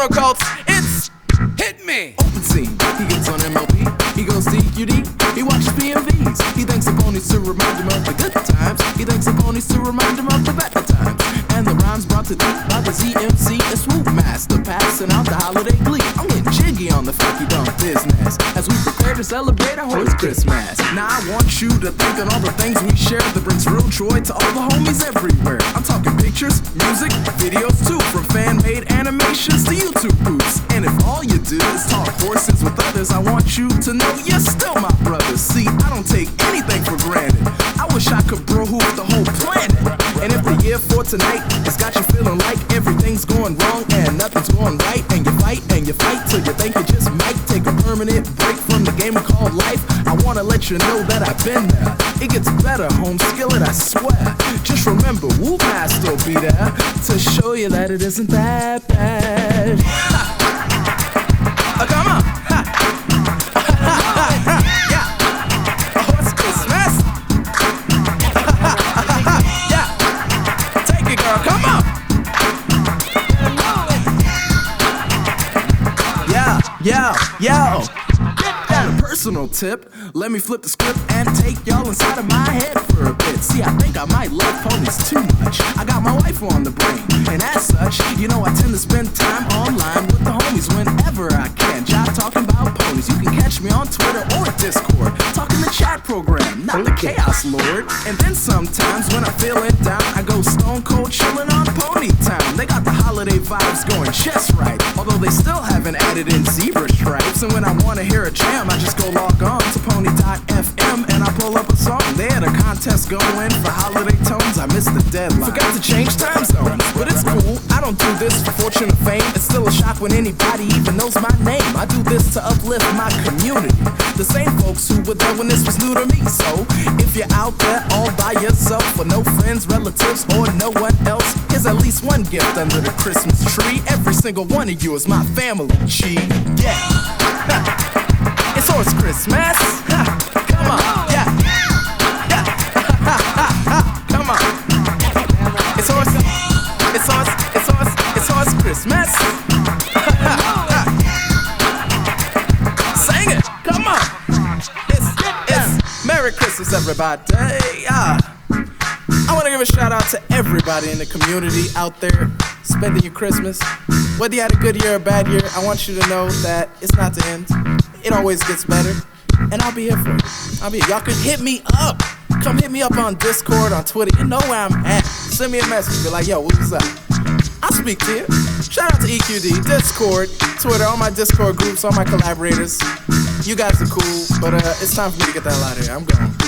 Sono Cults, it's Hit Me. Open scene, he gets on MLP, he goes to EQD, he watches PMVs, he thanks the ponies to remind him of the good times, he thanks the ponies to remind him of the better times, and the rhymes brought to thee by the ZMC and Swoop Master, passing out the holiday glee. I'm getting jiggy on the funky dunk business, as we prepare to celebrate our horse Christmas. Now I want you to think on all the things we share that brings real joy to all the homies everywhere. I'm talking pictures, music, videos too, from fan-made animations to YouTube poofs. And if all you do is talk horses with others, I want you to know you're still my brother. See, I don't take anything for granted. I wish I could bro hoof the whole planet. And if the year for tonight has got you feeling like everything's going wrong and nothing's going right, and you fight till you think you just might take a permanent break from the game called life, I wanna let you know that I've been there. It gets better, home skillet, I swear. Just remember, Woo Master will be there to show you that it isn't that bad. Come on! Yeah! Horse Christmas! Yeah! Take it, girl, come on! Yo! On a personal tip, let me flip the script and take y'all inside of my head for a bit. See, I think I might love ponies too much. I got my wife on the brain, and as such, you know I tend to spend time online with the homies whenever I can. Just talking about ponies. You can catch me on Twitter or Discord, talking the chat program, not the Chaos Lord. And then sometimes when I'm feeling down, I go stone cold chilling on Pony Town. They got the holiday vibes going just right, although they still haven't added in zebra stripes. And when I wanna hear a jam, I just go log on to pony.fm and I pull up a song. They had a contest going for holiday tones. I missed the deadline. Forgot to change time zones, but it's cool. I don't do this for fortune or fame. It's still a shock when anybody even knows my name. I do this to uplift my community, the same folks who were there when this was new to me. So if you're out there all by yourself with no friends, relatives, or no one else, here's at least one gift under the Christmas tree. Every single one of you is my family. Gee, yeah. It's Horse Christmas. Come on, yeah. Come on. It's Horse Christmas. Sing it, come on. It's Merry Christmas, everybody. I want to give a shout out to everybody in the community out there spending your Christmas. Whether you had a good year or a bad year, I want you to know that it's not the end. It always gets better, and I'll be here for you. Y'all can hit me up. Come hit me up on Discord, on Twitter. You know where I'm at. Send me a message. Be like, yo, what's up? I'll speak to you. Shout out to EQD, Discord, Twitter, all my Discord groups, all my collaborators. You guys are cool, but it's time for me to get the hell out of here. I'm going.